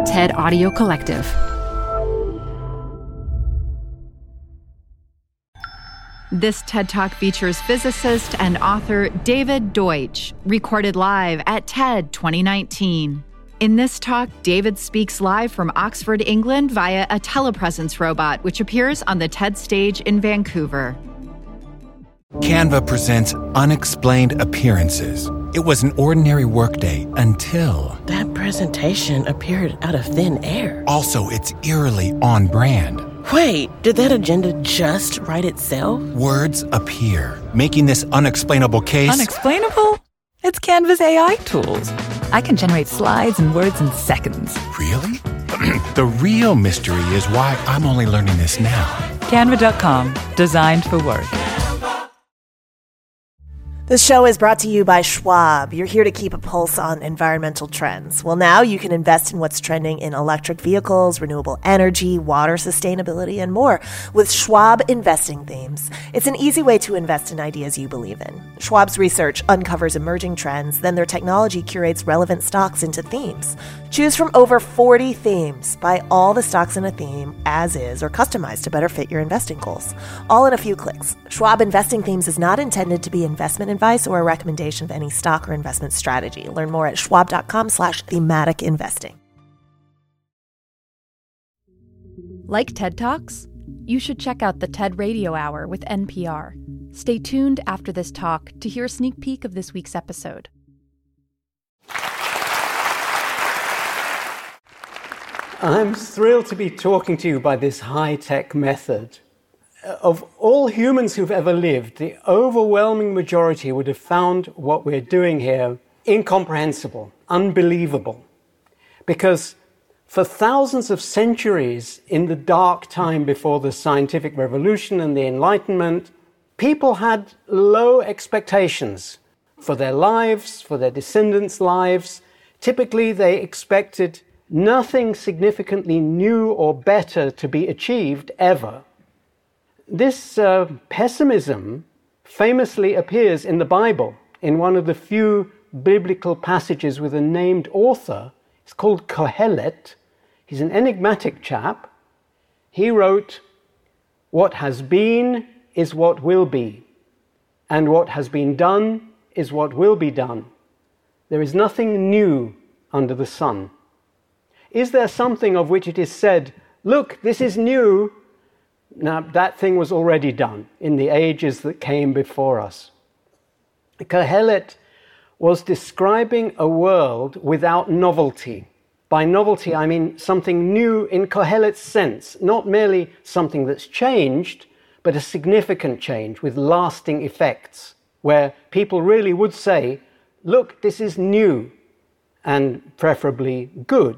TED Audio Collective. This TED Talk features physicist and author David Deutsch, recorded live at TED 2019. In this talk, David speaks live from Oxford, England via a telepresence robot, which appears on the TED stage in Vancouver. Canva presents Unexplained Appearances. It was an ordinary workday until... That presentation appeared out of thin air. Also, it's eerily on brand. Wait, did that agenda just write itself? Words appear, making this unexplainable case... Unexplainable? It's Canva's AI tools. I can generate slides and words in seconds. Really? The real mystery is why I'm only learning this now. Canva.com, designed for work. This show is brought to you by Schwab. You're here to keep a pulse on environmental trends. Well, now you can invest in what's trending in electric vehicles, renewable energy, water sustainability, and more with Schwab Investing Themes. It's an easy way to invest in ideas you believe in. Schwab's research uncovers emerging trends, then their technology curates relevant stocks into themes. Choose from over 40 themes. Buy all the stocks in a theme as is or customized to better fit your investing goals. All in a few clicks. Schwab Investing Themes is not intended to be investment advice or a recommendation of any stock or investment strategy. Learn more at schwab.com/thematic investing. Like TED Talks? You should check out the TED Radio Hour with NPR. Stay tuned after this talk to hear a sneak peek of this week's episode. I'm thrilled to be talking to you by this high-tech method. Of all humans who've ever lived, the overwhelming majority would have found what we're doing here incomprehensible, unbelievable. Because for thousands of centuries, in the dark time before the scientific revolution and the Enlightenment, people had low expectations for their lives, for their descendants' lives. Typically, they expected nothing significantly new or better to be achieved ever. This pessimism famously appears in the Bible, in one of the few biblical passages with a named author. It's called Kohelet. He's an enigmatic chap. He wrote, "What has been is what will be, and what has been done is what will be done. There is nothing new under the sun." Is there something of which it is said, "Look, this is new"? Now, that thing was already done in the ages that came before us. Kohelet was describing a world without novelty. By novelty, I mean something new in Kohelet's sense, not merely something that's changed, but a significant change with lasting effects, where people really would say, "Look, this is new," and preferably good.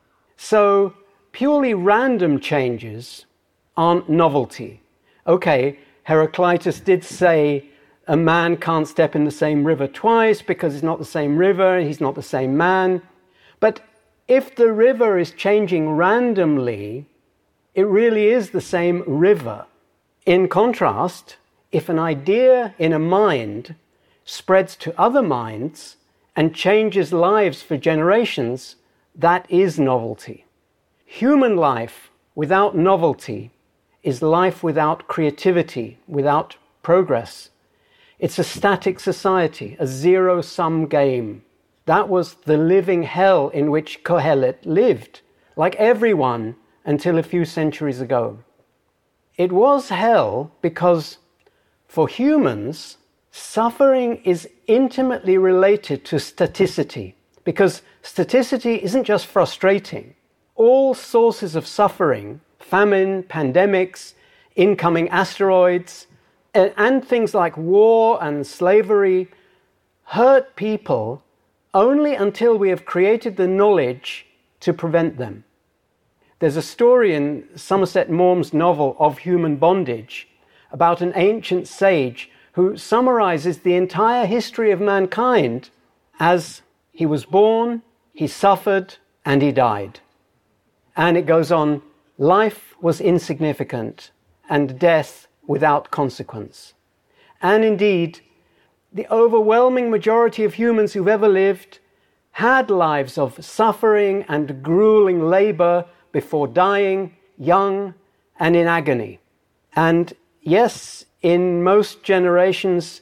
So, purely random changes aren't novelty. Okay, Heraclitus did say a man can't step in the same river twice because it's not the same river, he's not the same man. But if the river is changing randomly, it really is the same river. In contrast, if an idea in a mind spreads to other minds and changes lives for generations, that is novelty. Human life without novelty is life without creativity, without progress. It's a static society, a zero-sum game. That was the living hell in which Kohelet lived, like everyone until a few centuries ago. It was hell because, for humans, suffering is intimately related to staticity, because staticity isn't just frustrating. All sources of suffering, famine, pandemics, incoming asteroids, and things like war and slavery hurt people only until we have created the knowledge to prevent them. There's a story in Somerset Maugham's novel Of Human Bondage about an ancient sage who summarizes the entire history of mankind as he was born, he suffered, and he died. And it goes on, life was insignificant and death without consequence. And indeed, the overwhelming majority of humans who've ever lived had lives of suffering and grueling labor before dying, young and in agony. And yes, in most generations,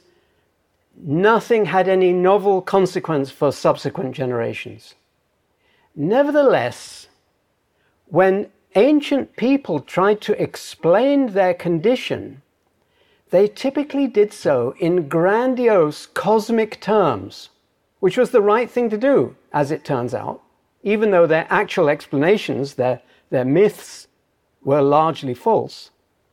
nothing had any novel consequence for subsequent generations. Nevertheless, when ancient people tried to explain their condition, they typically did so in grandiose cosmic terms, which was the right thing to do, as it turns out, even though their actual explanations, their myths, were largely false.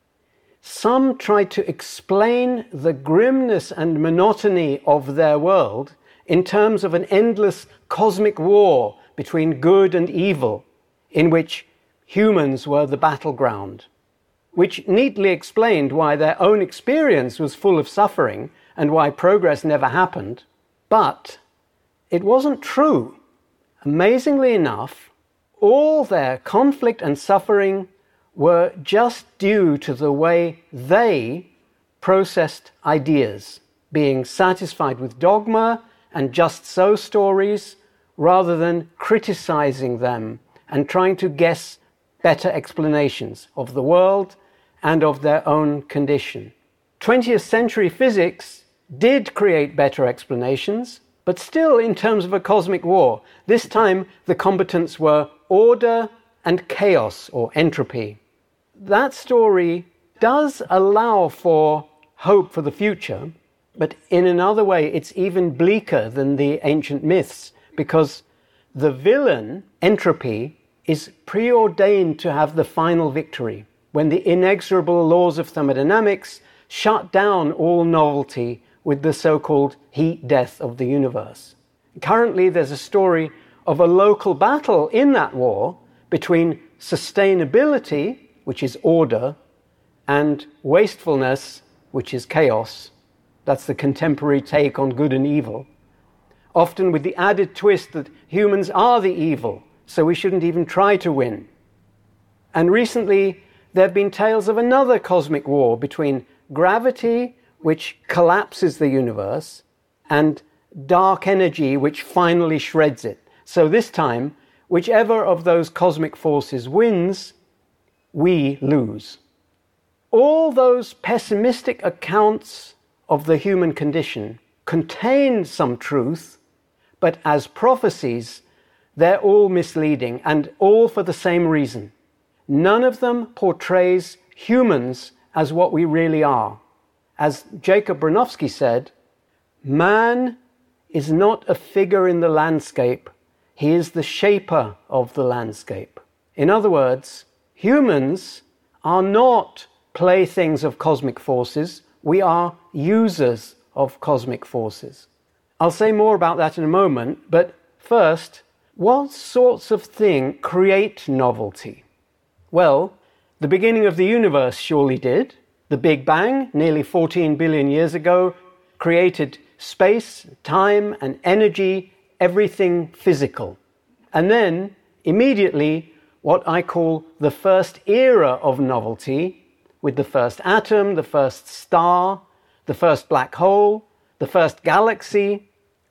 Some tried to explain the grimness and monotony of their world in terms of an endless cosmic war between good and evil, in which humans were the battleground, which neatly explained why their own experience was full of suffering and why progress never happened. But it wasn't true. Amazingly enough, all their conflict and suffering were just due to the way they processed ideas, being satisfied with dogma and just so stories, rather than criticizing them and trying to guess better explanations of the world and of their own condition. 20th century physics did create better explanations, but still in terms of a cosmic war. This time the combatants were order and chaos, or entropy. That story does allow for hope for the future, but in another way it's even bleaker than the ancient myths, because the villain, entropy, is preordained to have the final victory when the inexorable laws of thermodynamics shut down all novelty with the so-called heat death of the universe. Currently there's a story of a local battle in that war between sustainability, which is order, and wastefulness, which is chaos. That's the contemporary take on good and evil. Often with the added twist that humans are the evil, so we shouldn't even try to win. And recently, there have been tales of another cosmic war between gravity, which collapses the universe, and dark energy, which finally shreds it. So this time, whichever of those cosmic forces wins, we lose. All those pessimistic accounts of the human condition contain some truth, but as prophecies, they're all misleading and all for the same reason. None of them portrays humans as what we really are. As Jacob Bronowski said, man is not a figure in the landscape, he is the shaper of the landscape. In other words, humans are not playthings of cosmic forces, we are users of cosmic forces. I'll say more about that in a moment, but first, what sorts of things create novelty? Well, the beginning of the universe surely did. The Big Bang, nearly 14 billion years ago, created space, time, and energy, everything physical. And then, immediately, what I call the first era of novelty, with the first atom, the first star, the first black hole, the first galaxy.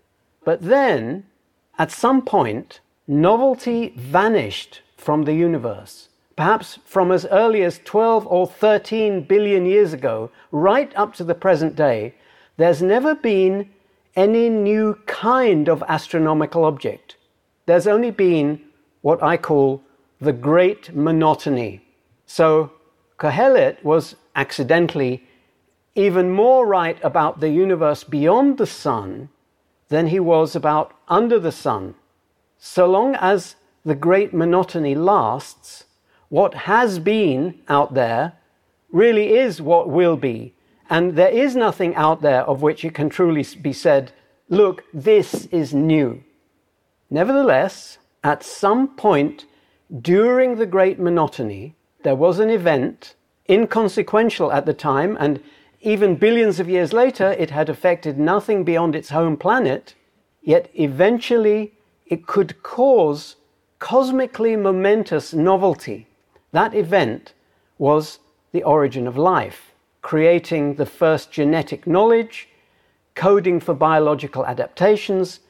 But then, at some point, novelty vanished from the universe. Perhaps from as early as 12 or 13 billion years ago, right up to the present day, there's never been any new kind of astronomical object. There's only been what I call the great monotony. So Kohelet was accidentally even more right about the universe beyond the sun than he was about under the sun. So long as the great monotony lasts, what has been out there really is what will be. And there is nothing out there of which it can truly be said, look, this is new. Nevertheless, at some point during the great monotony, there was an event, inconsequential at the time, and even billions of years later, it had affected nothing beyond its home planet, yet eventually it could cause cosmically momentous novelty. That event was the origin of life, creating the first genetic knowledge, coding for biological adaptations,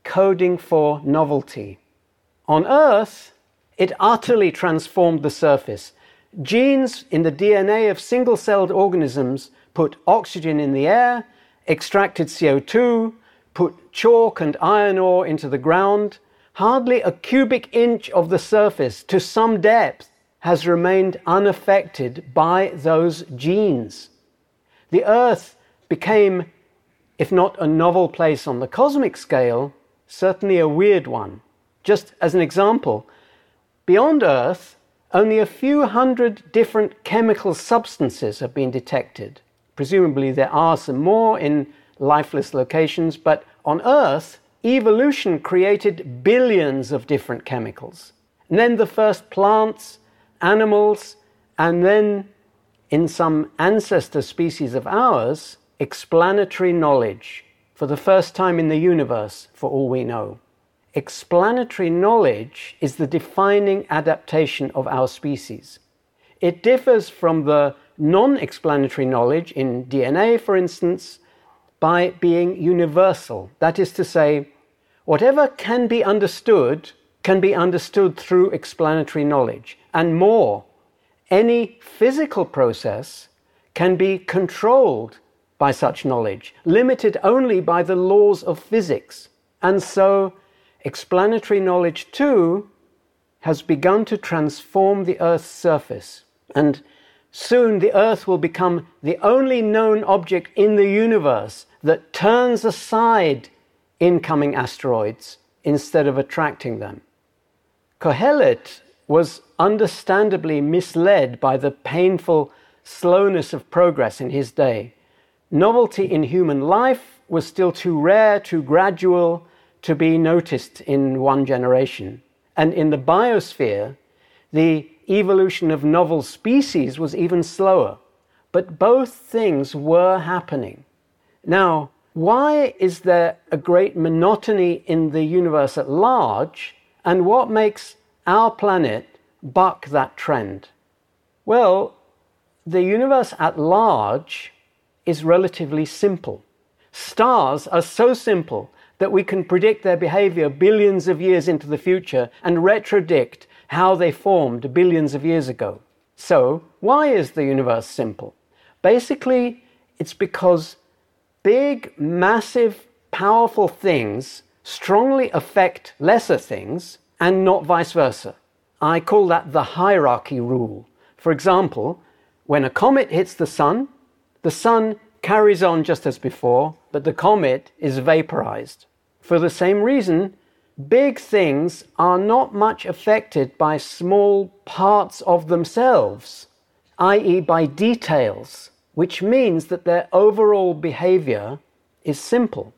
coding for novelty. On Earth, it utterly transformed the surface. Genes in the DNA of single-celled organisms put oxygen in the air, extracted CO2, put chalk and iron ore into the ground. Hardly a cubic inch of the surface to some depth has remained unaffected by those genes. The Earth became, if not a novel place on the cosmic scale, certainly a weird one. Just as an example, beyond Earth, only a few hundred different chemical substances have been detected. Presumably there are some more in lifeless locations, but on Earth, evolution created billions of different chemicals. And then the first plants, animals, and then, in some ancestor species of ours, explanatory knowledge, for the first time in the universe, for all we know. Explanatory knowledge is the defining adaptation of our species. It differs from the non-explanatory knowledge in DNA, for instance, by being universal. That is to say, whatever can be understood through explanatory knowledge. And more, any physical process can be controlled by such knowledge, limited only by the laws of physics. And so, explanatory knowledge too has begun to transform the Earth's surface. And soon the Earth will become the only known object in the universe that turns aside incoming asteroids instead of attracting them. Kohelet was understandably misled by the painful slowness of progress in his day. Novelty in human life was still too rare, too gradual to be noticed in one generation. And in the biosphere, the evolution of novel species was even slower. But both things were happening. Now, why is there a great monotony in the universe at large, and what makes our planet buck that trend? Well, the universe at large is relatively simple. Stars are so simple that we can predict their behavior billions of years into the future and retrodict how they formed billions of years ago. So, why is the universe simple? Basically, it's because big, massive, powerful things strongly affect lesser things and not vice versa. I call that the hierarchy rule. For example, when a comet hits the sun carries on just as before, but the comet is vaporized. For the same reason, big things are not much affected by small parts of themselves, i.e. by details, which means that their overall behavior is simple.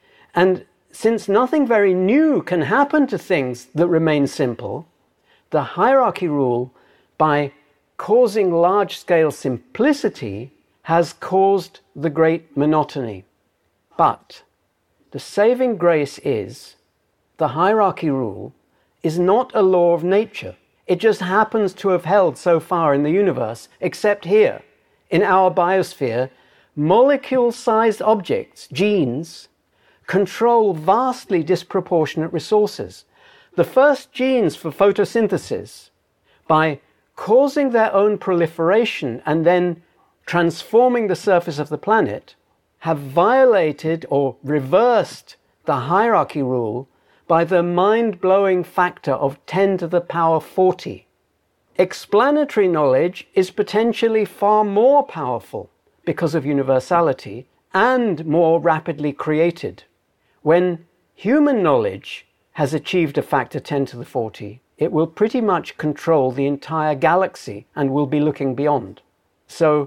And since nothing very new can happen to things that remain simple, the hierarchy rule, by causing large-scale simplicity, has caused the great monotony. But the saving grace is the hierarchy rule is not a law of nature. It just happens to have held so far in the universe, except here, in our biosphere, molecule-sized objects, genes, control vastly disproportionate resources. The first genes for photosynthesis, by causing their own proliferation and then transforming the surface of the planet, have violated or reversed the hierarchy rule by the mind-blowing factor of 10 to the power 40. Explanatory knowledge is potentially far more powerful because of universality and more rapidly created. When human knowledge has achieved a factor 10 to the 40, it will pretty much control the entire galaxy and will be looking beyond. So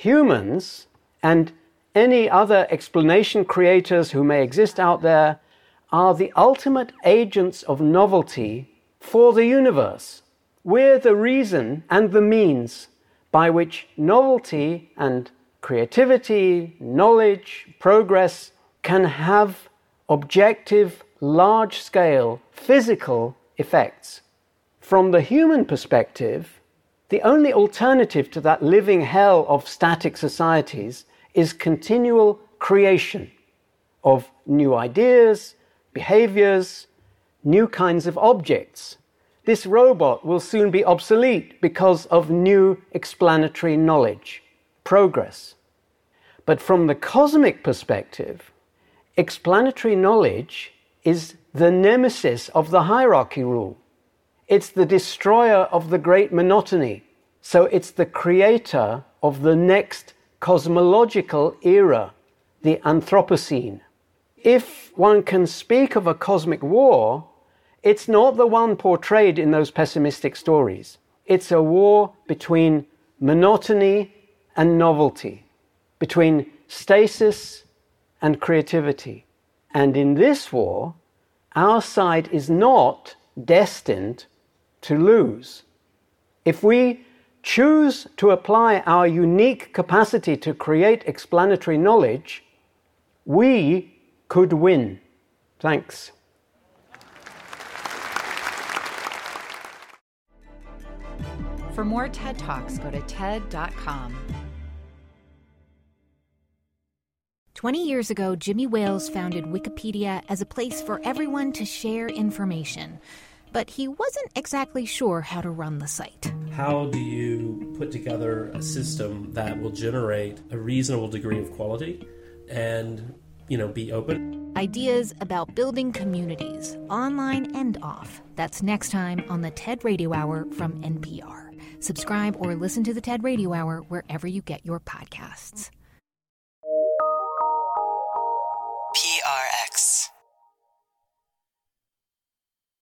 humans and any other explanation creators who may exist out there are the ultimate agents of novelty for the universe. We're the reason and the means by which novelty and creativity, knowledge, progress can have objective, large-scale, physical effects. From the human perspective, the only alternative to that living hell of static societies is continual creation of new ideas, behaviors, new kinds of objects. This robot will soon be obsolete because of new explanatory knowledge, progress. But from the cosmic perspective, explanatory knowledge is the nemesis of the hierarchy rule. It's the destroyer of the great monotony. So it's the creator of the next cosmological era, the Anthropocene. If one can speak of a cosmic war, it's not the one portrayed in those pessimistic stories. It's a war between monotony and novelty, between stasis and creativity. And in this war, our side is not destined to lose. If we choose to apply our unique capacity to create explanatory knowledge, we could win. Thanks. For more TED Talks, go to TED.com. 20 years ago, Jimmy Wales founded Wikipedia as a place for everyone to share information. But he wasn't exactly sure how to run the site. How do you put together a system that will generate a reasonable degree of quality and, be open? Ideas about building communities, online and off. That's next time on the TED Radio Hour from NPR. Subscribe or listen to the TED Radio Hour wherever you get your podcasts.